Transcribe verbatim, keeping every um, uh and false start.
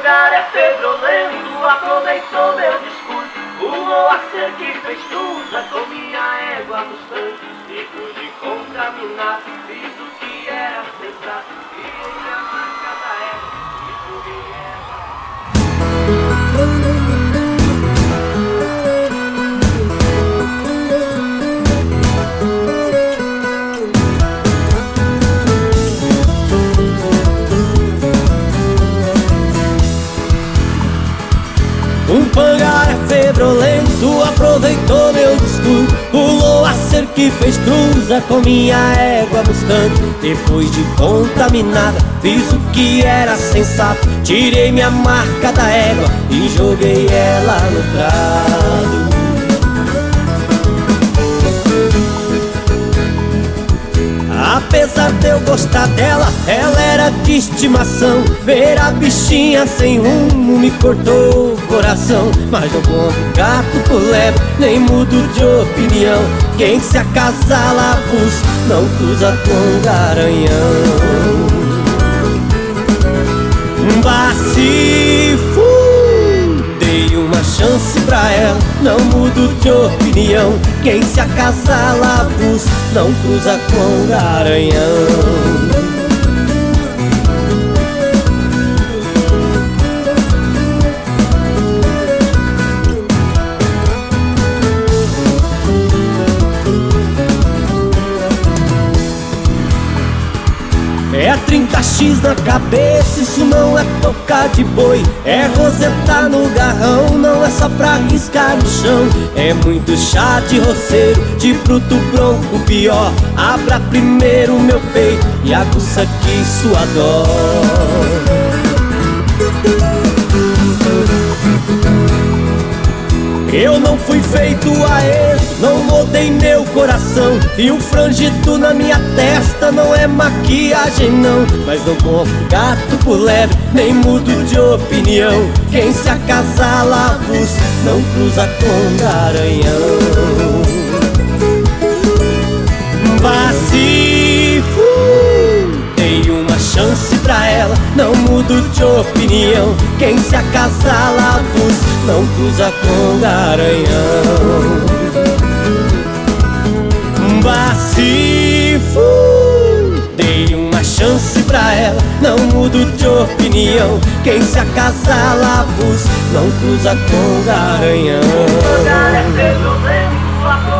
pangar é pedrolento, aproveitou meu discurso. O Moacir que fez tudo com minha égua no sangue. E pude contaminar, fiz o que era sensato. E ele a marca da égua, e subi Um pangar é febrolento, aproveitou meu discurso. Pulou a cerca que fez cruza com minha égua Mustang. Depois de contaminada, fiz o que era sensato. Tirei minha marca da égua e joguei ela no prado. Apesar de eu gostar dela, ela era de estimação. Ver a bichinha sem rumo me cortou o coração. Mas não compro gato por lebre, nem mudo de opinião. Quem se acasala avulso não cruza com garanhão. Bacifo, dei uma chance pra ela, não mudo de opinião. Quem se acasala avulso não cruza com garanhão. É trinta xis na cabeça, isso não é tocar de boi. É roseta no garrão, não é só pra riscar no chão. É muito chá de roceiro, de bruto bronco pior. Abra primeiro meu peito e aguça que sua dor. Eu não fui feito a ele, não moldei meu coração. E o franjito na minha testa não é maquiagem não. Mas não compro gato por lebre, nem mudo de opinião. Quem se acasala avulso não cruza com garanhão. Bacifo, dei uma chance pra ela, não mudo de opinião. Quem se acasala avulso não cruza com garanhão. Bacifo, dei uma chance pra ela, não mudo de opinião. Quem se acasala avulso não cruza com garanhão. O pangar é pedrolento,